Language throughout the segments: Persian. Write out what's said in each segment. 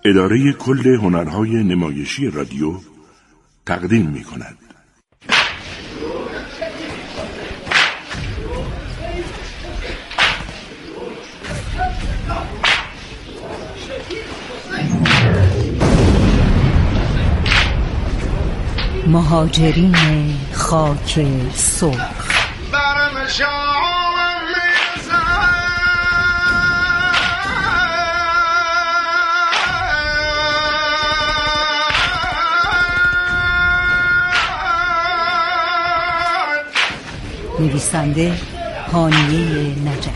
اداره کل هنرهای نمایشی رادیو تقدیم می کند. مهاجرین خاک سرخ. نویسنده هانیه نجفی.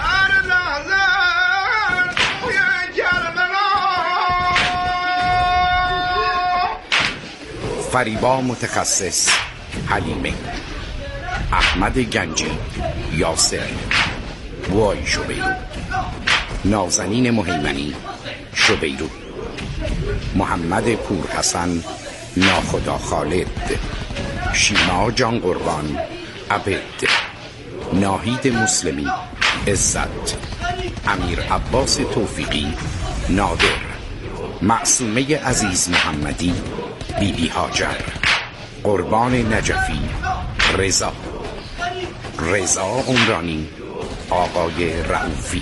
فریبا متخصص حلیمه، احمد گنجی یاسر، وای شبیرو، نازنین مهیمنی شبیرو، محمد پورحسن ناخدا خالد، شیما جان قربان عبد، ناهید مسلمی عزت، امیر عباس توفیقی نادر، معصومه عزیز محمدی بیبی هاجر، قربان نجفی رضا عمرانی، آقای رؤوفی.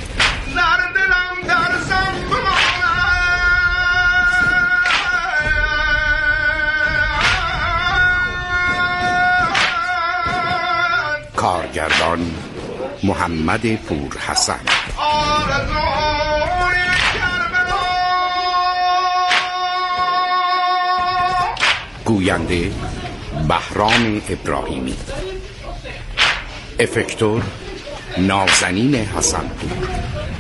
کارگردان محمد پورحسن. گوینده بهرام ابراهیمی. افکتور نازنین حسنپور.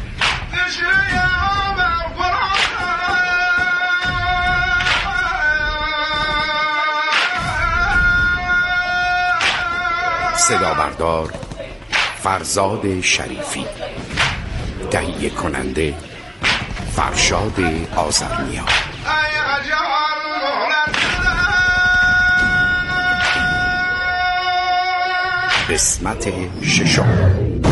صدا بردار فرزاد شریفی. تهیه کننده فرشاد آذرنیا. قسمت ششم.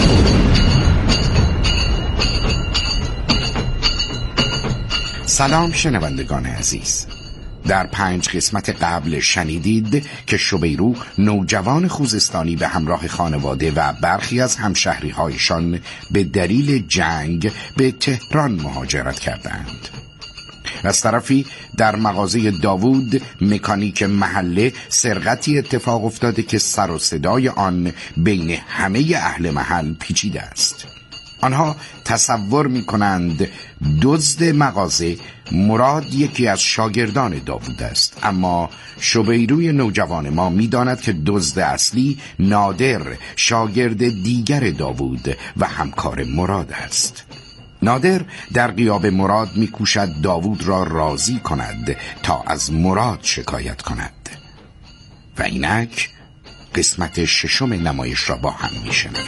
سلام شنوندگان عزیز. در 5 قسمت قبل شنیدید که شبیرو نوجوان خوزستانی به همراه خانواده و برخی از همشهری‌هایشان به دلیل جنگ به تهران مهاجرت کردند. از طرفی در مغازه داوود مکانیک محله سرقتی اتفاق افتاده که سر و صدای آن بین همه اهل محل پیچیده است. آنها تصور می کنند دزد مغازه مراد یکی از شاگردان داوود است، اما شبیروی نوجوان ما می داند که دزد اصلی نادر شاگرد دیگر داوود و همکار مراد است. نادر در غیاب مراد می کوشد داوود را راضی کند تا از مراد شکایت کند. و اینک قسمت 6 نمایش را با هم می شنویم.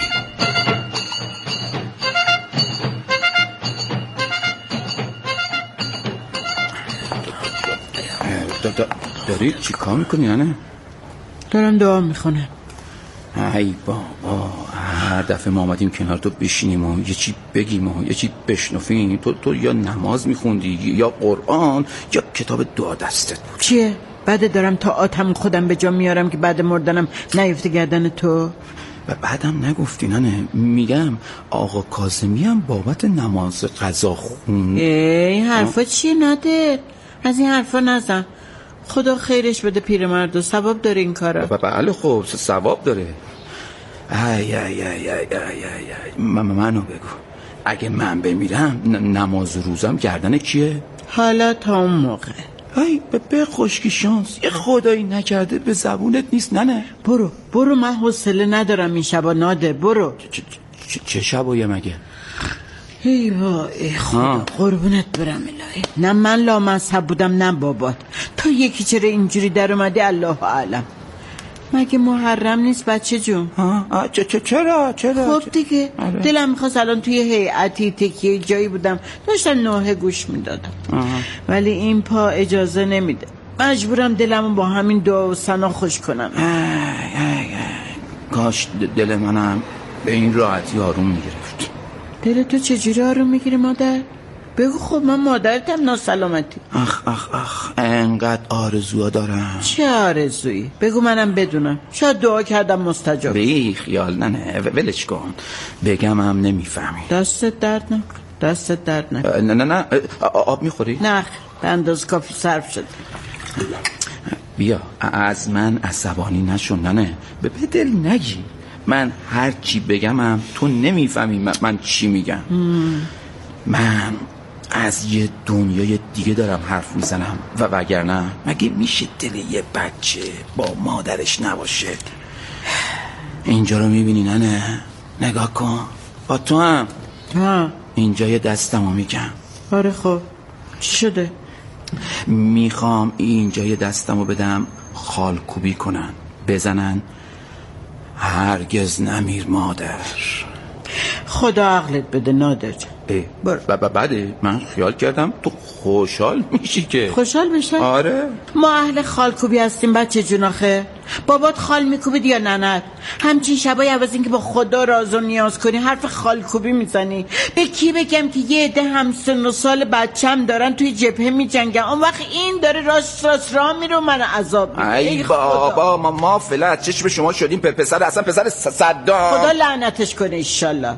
داری چی کار میکنی نه؟ دارم دعا میخونم. ای بابا، هر دفعه ما آمدیم کنار تو بشینیم و یه چی بگیم و یه چی بشنفیم، تو یا نماز میخوندی یا قرآن یا کتاب دعا دستت بود. چیه؟ بعد دارم تا آتم خودم به جا میارم که بعد مردنم نیفته گردن تو. و بعدم نگفتی نه؟ میگم آقا کاظمی هم بابت نماز قضا خون. این حرفا چیه نادر؟ از این حرفا نزن. خدا خیرش بده پیرمرد و ثواب داره این کارا. بله خب ثواب داره. منو بگو، اگه من بمیرم نماز روزم گردن کیه؟ حالا تا اون موقع. به خشکی شانس یه خدایی نکرده به زبونت نیست. نه برو من حوصله ندارم این شبا نادر. برو. چه شبایی مگه؟ ای وای خدا قربونت برم الهی. نه من لامذهب بودم نه بابات. تو یکی چرا اینجوری در اومدی الله اعلم. مگه محرم نیست بچه جون؟ چرا؟ خب دیگه دلم میخواست الان توی هیئتی تکیه جایی بودم داشتن نوحه گوش میدادم، ولی این پا اجازه نمیده. مجبورم دلمو با همین دعا و ثنا خوش کنم. کاش دل منم به این راحتی آروم میگرفت. دل تو چجوری آروم میگیره مادر؟ بگو خب من مادرتم ناسلامتی. آخ انقدر آرزوها دارم. چه آرزویی؟ بگو منم بدونم، شاید دعا کردم مستجاب. بی خیال نه ولش کن. بگم هم نمیفهمی. دستت درد نکن. نه آب میخوری؟ نه به اندازه کافی صرف شد. بیا از من عصبانی نشون. نه به دل نگی. من هر چی بگم هم تو نمیفهمی من چی میگم. من از یه دنیای دیگه دارم حرف میزنم و وگرنه مگه میشه دل یه بچه با مادرش نباشه؟ اینجا رو میبینی نه نگاه کن. با تو هم اینجا یه دستمو میگم. آره خب چی شده؟ میخوام اینجا یه دستمو بدم خالکوبی کنن بزنن هرگز نمیر مادر. خدا عقلت بده نادر جان. بعده من خیال کردم تو خوشحال میشی که. خوشحال بشه؟ آره ما اهل خالکوبی هستیم بچه جون. آخه بابات خال میکوبید یا ننت؟ همچین شبای عوض این که با خدا راز و نیاز کنی حرف خالکوبی میزنی. به کی بگم که یه عده همسن و سال بچم دارن توی جبهه میجنگن، اون وقت این داره راست راه میره و من عذاب میده. ای بابا ما فلت چشم شما شدیم پسر اصلا پسر صدام. خدا لعنتش کنه ایشالله.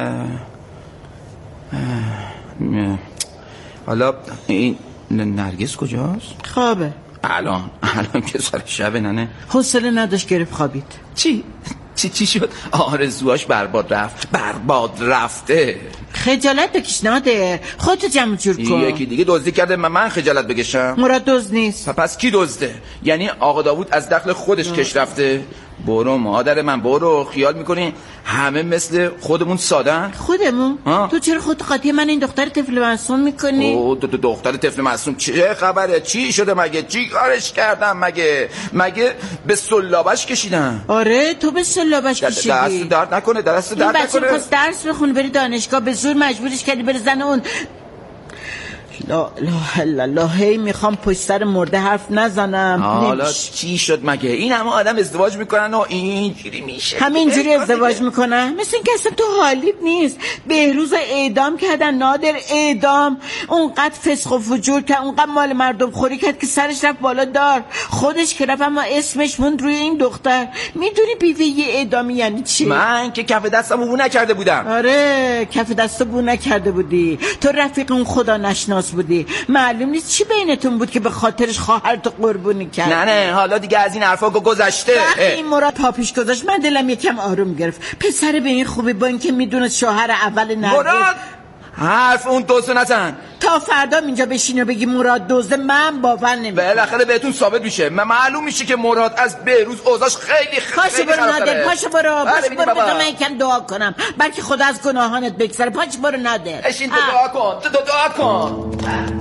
حالا این نرگس کجاست؟ خوابه. الان که سر شبه ننه. حوصله نداشت گرفت خوابید. چی شد؟ آرزوهاش برباد رفته. خجالت بکش نادر، خودتو جمع جور کن. یکی دیگه دزدی کرده من خجالت بکشم؟ مراد دزد نیست. پس کی دزده؟ یعنی آقا داوود از دخل خودش کش رفته؟ برو مادر من برو. خیال میکنی همه مثل خودمون سادن؟ خودمون؟ تو چرا خود قاطی من این دختر طفل معصوم میکنی؟ دختر طفل معصوم چه خبره؟ چی شده مگه؟ چی کارش کردم مگه به سلابش کشیدم؟ آره تو به سلابش کشیدی. دست درد نکنه. این بچه پس درس بخونه بری دانشگاه، به زور مجبورش کردی بره زن اون. لا اله الا هی میخوام پشت سر مرده حرف نزنم. حالا چی شد مگه؟ این همه آدم ازدواج میکنن و اینجوری میشه. همینجوری ازدواج میکنن؟ مثل این که اصلا تو حالیت نیست. بهروز اعدام کردن نادر، اعدام. اونقدر فسق و فجور کرد، اونقدر مال مردم خوری کرد که سرش رفت بالا دار. خودش که رفت اما اسمش موند روی این دختر. میدونی بیوه یه اعدامی یعنی چی؟ من که کف دستمو بو نکرده بودم. آره کف دستو بو نکرده بودی. تو رفیق اون خدا نشناس بودی. معلوم نیست چی بینتون بود که به خاطرش خواهرتو قربونی کرد. نه حالا دیگه از این حرفا گذشته. وقتی این مراد پاپیش گذاشت من دلم یکم آروم گرفت. پسر به این خوبی با اینکه میدونه شوهر اول نرگس. مراد حرف اون دوزه نزن. تا فردا اینجا بشین و بگی مراد دوزه من باور نمیکنم. بالاخره بهتون ثابت میشه. معلوم میشه که مراد از بهروز اوضاعش خیلی پاشو برو نادر، پاشو برو بذار من یکم دعا کنم بلکه خدا از گناهانت بگذره. پاشو برو نادر. اشین دعا کن.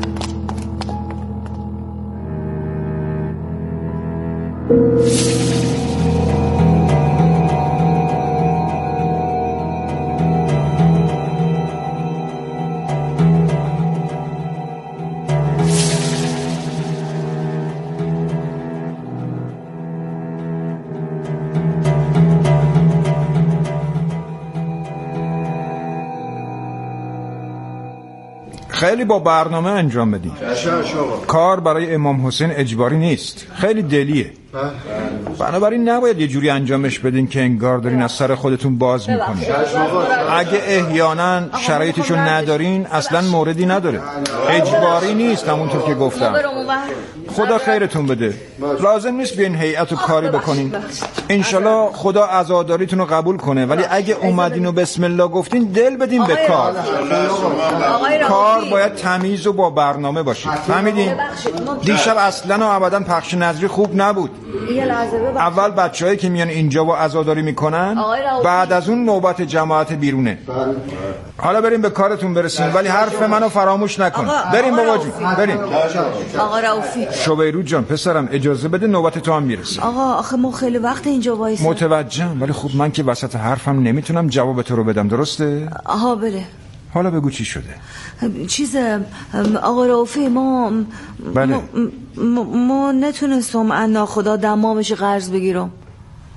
خیلی با برنامه انجام بدین. کار برای امام حسین اجباری نیست، خیلی دلیه. بنابراین نباید یه جوری انجامش بدین که انگار دارین از سر خودتون باز میکنین. اگه احیانا شرایطشو ندارین اصلا موردی نداره، اجباری نیست. همونطور که گفتم خدا خیرتون بده. لازم نیست بیاین هیئت و کاری بکنین. انشالله خدا عزاداریتون رو قبول کنه. ولی اگه اومدین و بسم الله گفتین دل بدین به کار. کار باید تمیز و با برنامه باشید. فهمیدین؟ دیشب اصلا و ابدا پخش نظری خوب نبود. اول بچه‌هایی که میان اینجا و عزاداری میکنن، بعد از اون نوبت جماعت بیرونه. حالا بریم به کارتون برسیم ولی حرف منو فراموش نکن. بریم بابا جون بریم. آقا رؤوفی، شبیرو جان پسرم اجازه بده نوبت تو هم میرسه. آقا آخه ما خیلی وقت اینجا وایسیم. متوجهم ولی خب من که وسط حرفم نمیتونم جواب تو رو بدم، درسته؟ آها بله. حالا بگو چی شده؟ آقا رؤوفی بله. ما نتونستم از ناخدا دمامش قرض بگیرم.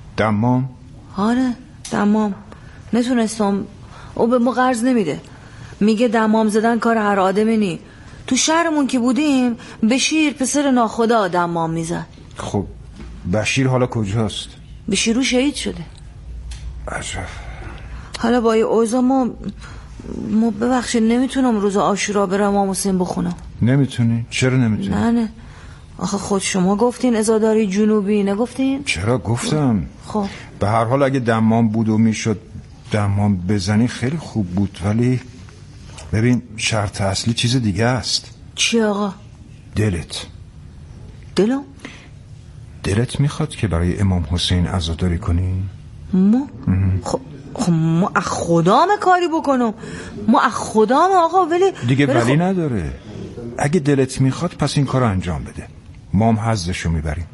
دمام؟ آره دمام نتونستم. او به ما قرض نمیده. میگه دمام زدن کار هر آدمی نی. تو شهرمون که بودیم بشیر پسر ناخدا دمام میزد. خب بشیر حالا کجاست؟ بشیرو شهید شده. عجب. حالا با یه اوضاع ما ببخشید نمیتونم روز عاشورا برم امام حسین بخونم. نمیتونی؟ چرا نمیتونی؟ نه آخه خود شما گفتین عزاداری جنوبی نگفتین؟ چرا گفتم. خب به هر حال اگه دمام بود و میشد دمام بزنی خیلی خوب بود، ولی ببین شرط اصلی چیز دیگه است. چی آقا؟ دلت. دلم؟ دلت میخواد که برای امام حسین عزاداری کنی؟ ما؟ خب ما از خدام کاری بکنم، ما از خدام آقا. ولی دیگه ولی نداره. اگه دلت میخواد پس این کار رو انجام بده، ما هم حظشو میبریم.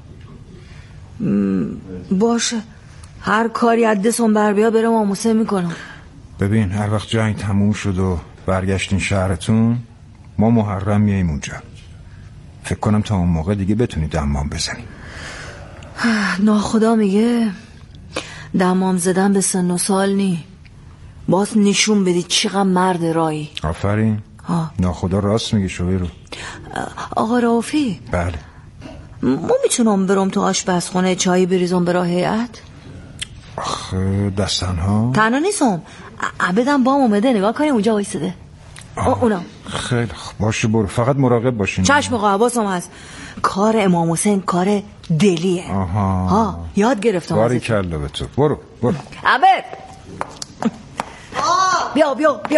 باشه، هر کاری از دستم بر بیا برم امام حسین میکنم. ببین هر وقت جنگ تموم شد و برگشتین شهرتون، ما محرم میاییم اونجا. فکر کنم تا اون موقع دیگه بتونی دمام بزنی. ناخدا میگه دمام زدن به سن و سال نی، باز نشون بدی چقدر مرد رایی. آفرین. ناخدا راست میگه شویرو. آقا رافی. بله. ما میتونم برم تو آشپزخونه چای بریزم برای هیئت؟ آخه دستنها تنها نیستم، عبدم بام اومده، نگاه کنیم اونجا وایساده. اونم خیلی باشه، برو فقط مراقب باشین. چشم آقا، حواسم هست. کار امام حسین کار دلیه. آها یاد گرفتم. باری کلا به تو. برو عبد بیا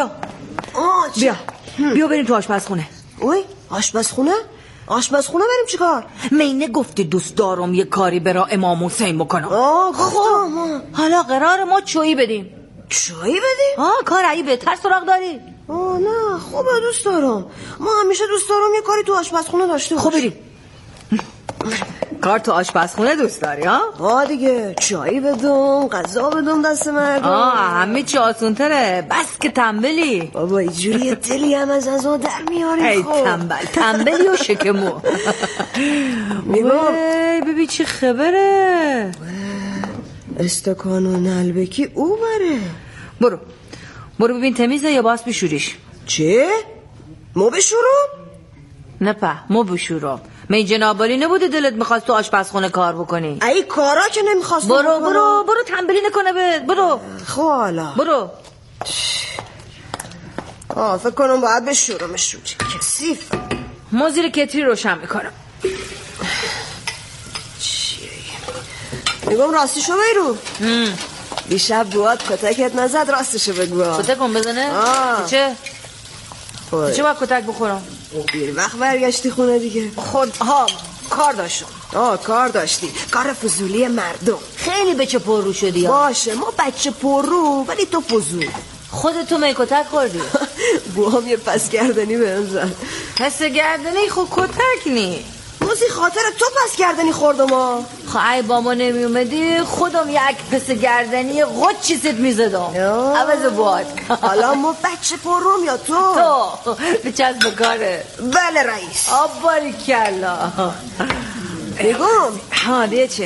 بیا بریم تو آشپزخونه. اوی آشپزخونه بریم چیکار؟ مینه گفتی دوست دارم یه کاری برا امام حسین بکنم. گفتم. حالا قرار ما چایی بدیم. چایی بدیم؟ کار عیب بهتر سراغ داری؟ نه خوبه، دوست دارم. ما همیشه دوست دارم یه کاری تو آشپزخونه داشته باشیم. خب بریم. کار تو آشپزخونه دوست داری دیگه، چایی بدم، غذا بدم دست مردم. همه چی آسونتره، بس که تنبلی. بابا اینجوری دلی هم از ازا در میاری. ای تنبلی و شکمو. ببین چی خبره. استکان و نلبکی او بره. برو ببین تمیزه یا باز بشوریش. چه؟ ما بشورم؟ نه ما بشورم. می جنابالی نبوده دلت میخواست تو آشپزخونه کار بکنی؟ ای کارا که نمیخواست. برو تنبلی نکنه برو. خب حالا برو. فکر کنم باید بشورمش. کثیف. ما زیر کتری روشن میکنم. میگم راستشو بیرو. دیشب بوات کتکت نزد، راستشو بگو. کتکم بزنه؟ چه؟ چه باید کتک بخورم؟ دیر وقت برگشتی خونه دیگه. کار داشتم. کار داشتی، کار فضولی مردم. خیلی بچه پررو شدی. باشه ما بچه پررو، ولی تو فضول. خودت تو می کتک خوردی؟ بوام یه پس گردنی بهم زد. پس گردنی؟ خب کتک نی. موزی خاطر تو پس گردنی خوردم. ای با ما نمی اومدی خودم یک پس گردنی غچی ست میزدم عوض باد. حالا ما بچه پروم یا تو بچسب بکاره. بله رئیس. آباری کلا. بگم دیگه چه؟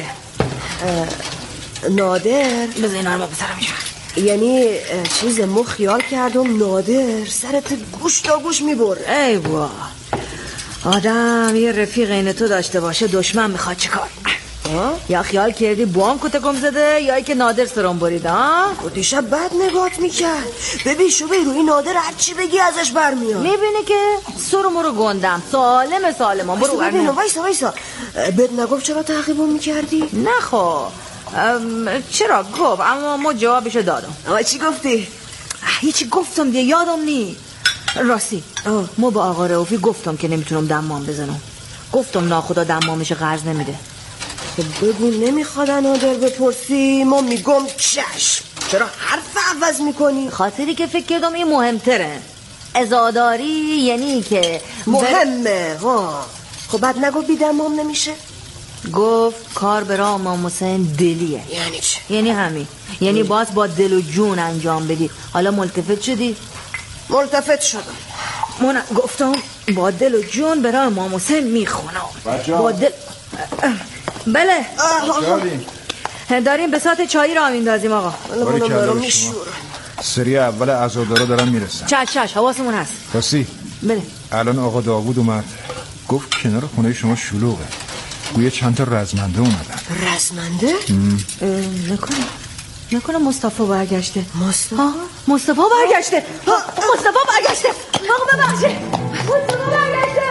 نادر بذار این آرما بسرم میشون. یعنی چیز ما خیال کردم نادر سرت گوش تا گوش میبره. ای با آدم یه رفیق این تو داشته باشه، دشمن میخواد چه کار؟ یا خیال کردی بوام کتکم زده یا ای که نادر سرم برید؟ دیشب بد نگات میکرد. ببین شبه روی نادر هرچی بگی ازش برمیاد. میبینی که سرمو رو گندم سالم برو ببین. وایسا بد نگفت چرا تعقیبم میکردی؟ نه خب چرا گفت، اما ما جوابشو دادم. اما چی گفتی؟ هیچی گفتم دیگه یادم نی. راستی ما با آقا رئوفی گفتم که نمیتونم دمام بزنم. گفتم ناخدا دمامش قرض نمیده. خب بگو نمیخواد نادر بپرسی. ما میگم چشم. چرا حرف عوض میکنی؟ خاطری که فکر کردم این مهمتره. عزاداری یعنی که مهمه. خب بعد نگو بی دمام نمیشه. گفت کار برای امام حسین دلیه. یعنی چه؟ یعنی همین، یعنی باز با دل و جون انجام بدی. حالا ملتفت شدی؟ ملتفت شدم. من گفتم با دل و جون برای امام حسین میخونم. با دل. بله داریم به ساعت چایی را میندازیم آقا. برام میشورم. سری اول عزادارا دارن میرسن. چش حواسمون هست. راستی بله. الان آقا داوود اومد گفت کنار خونه شما شلوغه، گویا چند تا رزمنده اومدن. رزمنده؟ نکنه مصطفی برگشته. مصطفی برگشته. مصطفی برگشته. آقا ببخشید. مصطفی برگشته.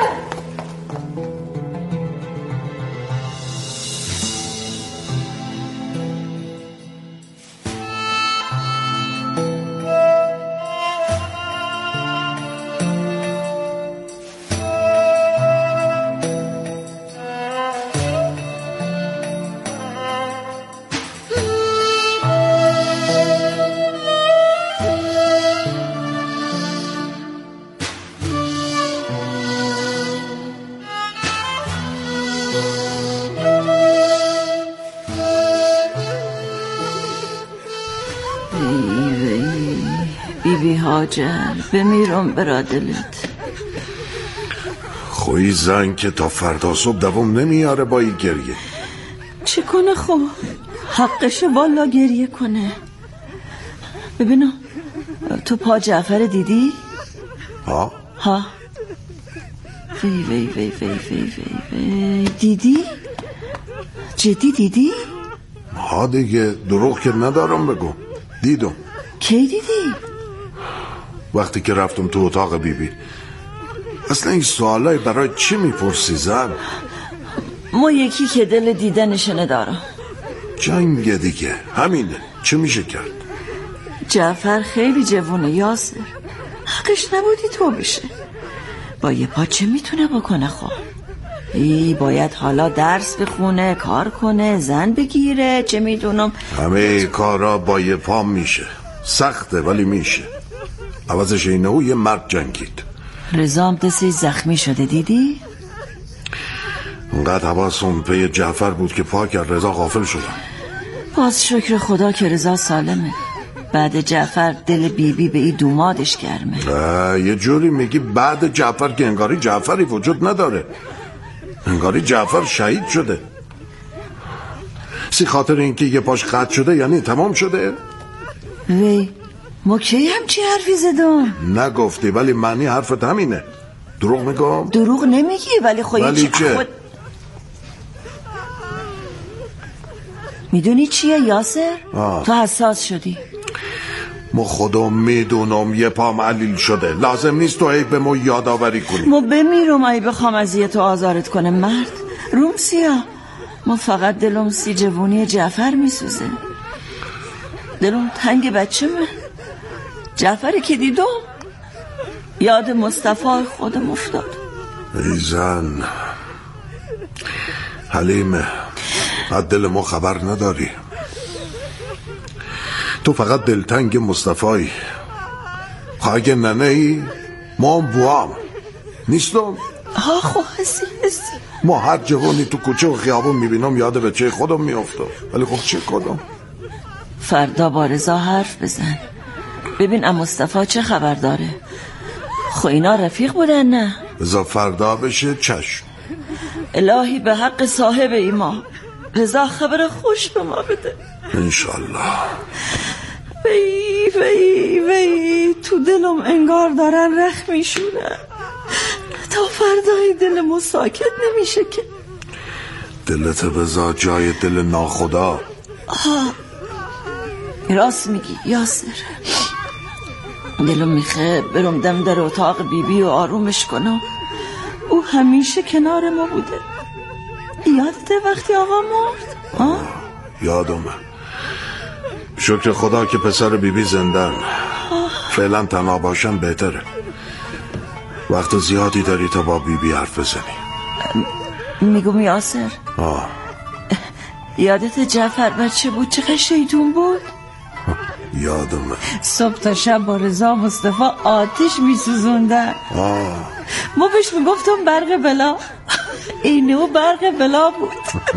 بیبی هاجر بمیرم برا دلت. خوی زن که تا فردا صبح دوام نمیاره با این گریه. چه کنه خب؟ حقشه والا گریه کنه. ببینم تو پا جعفر دیدی؟ ها؟ وی دیدی؟ جدی دیدی؟ ها دیگه، دروغ که ندارم بگو، دیدم. کی دیدی؟ وقتی که رفتم تو اتاق بیبی. اصلا این سوالای برای چی میپرسی زن؟ ما یکی که دل دیدنش ندارم. جنگ دیگه همینه، چه میشه کرد؟ جعفر خیلی جوونه یاسر، حقش نبودی تو بشه. با یه پا چه میتونه بکنه خب؟ باید حالا درس بخونه، کار کنه، زن بگیره، چه میدونم. همه کارا با یه پا میشه، سخته ولی میشه. عوضش اینه یه مرد جنگید. رضام دستی زخمی شده دیدی؟ اونقدر حواسم پی جعفر بود که پا کرد، رضا غافل شدم. باز شکر خدا که رضا سالمه. بعد جعفر دل بیبی به این دومادش گرمه. یه جوری میگی بعد جعفر که انگاری جعفری وجود نداره، انگاری جعفر شهید شده. سی خاطر اینکه یه پاش قطع شده یعنی تمام شده؟ وی ما کی همچی حرفی زدم؟ نگفتی ولی معنی حرفت همینه. دروغ میگم؟ دروغ نمیگی ولی ولی چه؟ میدونی چیه یاسر؟ تو حساس شدی. ما خودم میدونم یه پام علیل شده، لازم نیست تو عیب به ما یادآوری کنی. ما بمیرم ای بخوام اذیت و آزارت کنه مرد. روم سیا ما فقط دلم سی جوونی جعفر میسوزه. دلم تنگ بچه من جعفری که دیدم یاد مصطفی خودم افتاد. ای زن حلیمه، از دل ما خبر نداری. تو فقط دلتنگ مصطفی. اگه ننه ای ما هم بوام نیستم. خب هستی. ما هر جوانی تو کوچه و خیابون میبینم یاد بچه خودم میافتم، ولی خب چه کنم؟ فردا با رضا حرف بزن ببین مصطفی چه خبر داره. خب اینا رفیق بودن نه؟ رضا فردا بشه چشم. الهی به حق صاحب ایمان رضا خبر خوش به ما بده انشالله. وی تو دلم انگار دارن رخ میشونن. تا فردای دلمو ساکت نمیشه که. دلت بذار جای دل ناخدا. راست میگی یاسر. دلم میخه برم دم در اتاق بیبی و آرومش کنم. او همیشه کنار ما بوده. یادته وقتی آقا مرد؟ یادمه. شکر خدا که پسر بیبی زندن. فعلا تنها باشن بهتره. وقت زیادی داری تا با بیبی حرف بزنی. میگم یاسر یادت جعفر بچه بود چقدر شیطون بود؟ یادمه. صبح تا شب با رضا مصطفی آتش میسوزوندن. ما بهش میگفتم برق بلا. اینو برق بلا بود.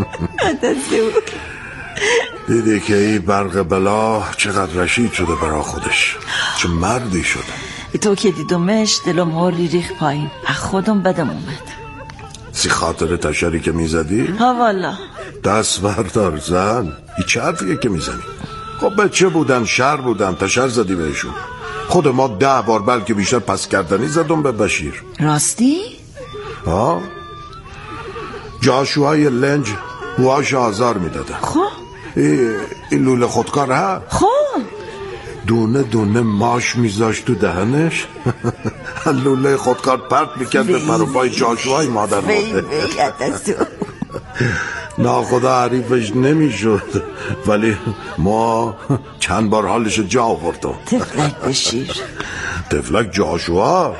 دیدی که این برق بلا چقدر رشید شده برا خودش، چه مردی شده. تو که دیدمش دلم هولی ریخ پایین، خودم بدم اومد. سی خاطر تشری که میزدی؟ والا دست بردار زن. این چه حرفیه که میزنی؟ خب بچه بودن، شر بودن، تشر زدی بهشون. خود ما 10 بار بلکه بیشتر پس کردنی زدم به بشیر. راستی؟ ها؟ جاشوهای لنج بواش آزار میدادن. خب این لوله خودکار ها؟ خب دونه دونه ماش میذاشت تو دهنش. لوله خودکار پرت میکرد به پروپای جاشوهای مادر مرده. ناخدا حریفش نمیشد، ولی ما چند بار حالش جا آوردم. تفلک بشیر. تفلک جاشوا.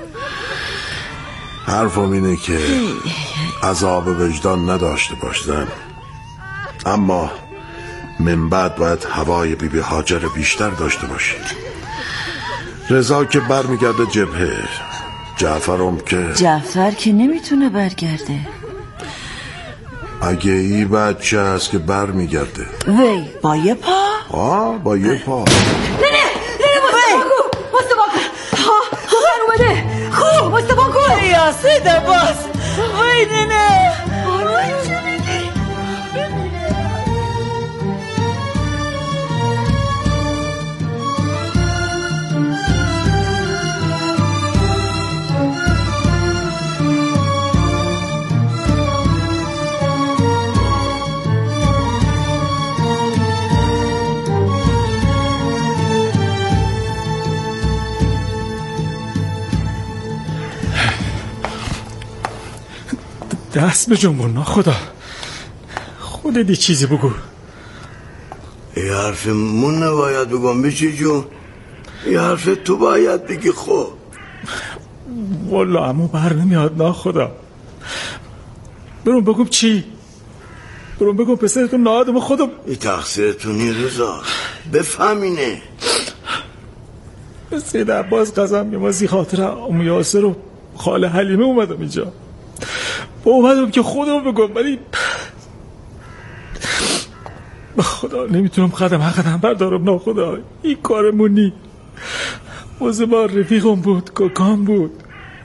حرفم اینه که عذاب وجدان نداشته باشدن، اما من بعد باید هوای بیبی هاجر بیشتر داشته باشید. رضا که بر میگرده جبهه، جعفرم که جعفر که نمیتونه برگرده. اگه این بچه هست که بر میگرده وی با یه پا؟ با یه پا. نه مستباکو خواهر اومده. خوب مستباکو یاسه باز وی نه دست به جنبون. ناخدا خودت یه چیزی بگو. یه حرف من نباید بگم بچی جون، یه حرف تو باید بگی. خب والا اما بر نمیاد. ناخدا برون بگم چی؟ برون بگم پسرتون نادم خودم. این تقصیرتونی رضا، بفهمینه. سید عباس قسم میمازی خاطر ام یاسر و خاله حلیمه اومدم اینجا. اومدم که خودم بگم، ولی به خدا نمیتونم قدم بردارم. ناخدا این کارمون نی. واسه ما رفیقم بود، کاکام بود.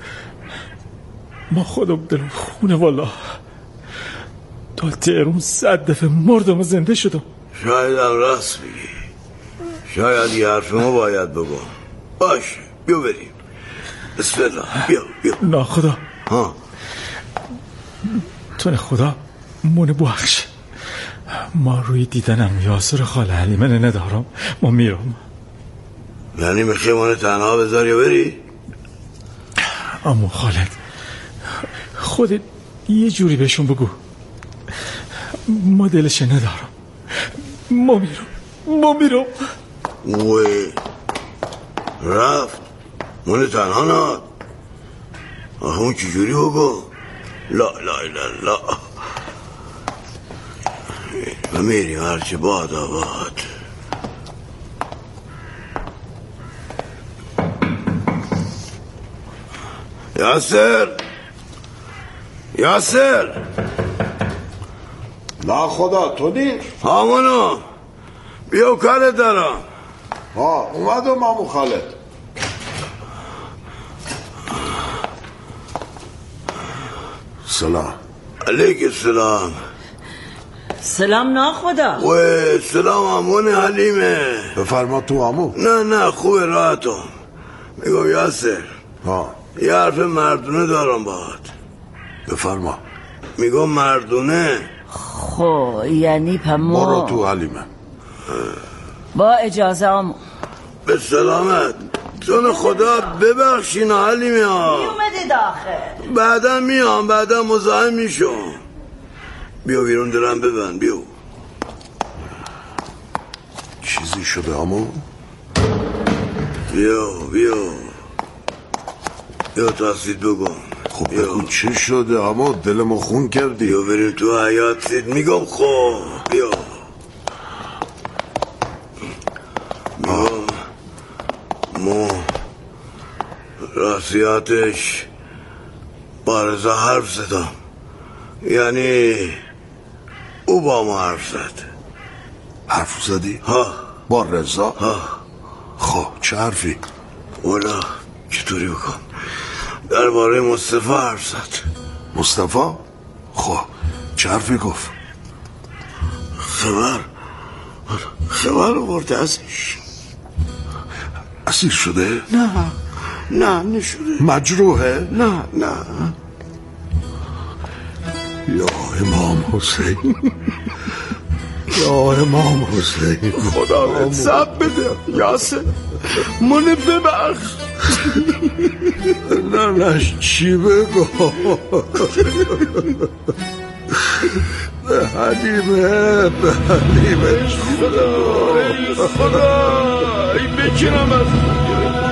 ما خودم دلم خونه والا. تا تهرون 100 دفعه مردم و زنده شدم. شاید هم راست بگی، شاید یه حرف ما باید بگم. باشه بیا بریم. بسم الله. بیا ناخدا ها، تو خدا مونه بخش. ما روی دیدنم یاسر خاله حلیمه ندارم. ما میرم. یعنی میخوای منو تنها بذاری و بری؟ اما خالد خودت یه جوری بهشون بگو. ما دلش ندارم. ما میرم. وی رفت منو تنها ناد. اون چجوری بگو؟ لا و میریم هرچه باد آباد. یاسر لا خدا تو دیر؟ همونو بیا کارت دارم. اومدم امو خالد. سلام. علیک السلام. سلام ناخدا. و سلام امون حلیمه. بفرما تو امو. نه خوبه راحتم. میگم یاسر یه حرف مردونه دارم باهات. بفرما. میگم مردونه. خب یعنی پما برو تو حلیمه. با اجازه امو. به سلامت. جون خدا ببخشین حلیمه ها. اومدی داخل. بعدا میام، بعدا مزاحم میشم. بیا بیرون درم ببند. بیا. چیزی شده امو؟ بیا تاسید بگم. خب بگو چی شده امو؟ دلمو خون کردی. بیا بریم تو حیات سید. میگم خب بیا. ما راستیاتش با رضا حرف زدم. یعنی او با ما حرف زد. حرف زدی؟ ها. با رضا؟ ها. خب چه حرفی؟ اولا چطوری بکن درباره مصطفی حرف زد. مصطفی؟ خب چه حرفی گفت؟ خبر خبر آورده ازش. اسیر شده؟ نه نشده. مجروحه؟ نه یا امام حسین، یا امام حسین، خدا بهت صبر بده یاسر، منو ببخش. نه چی بگو؟ به حلیمه خدا ای بکنم از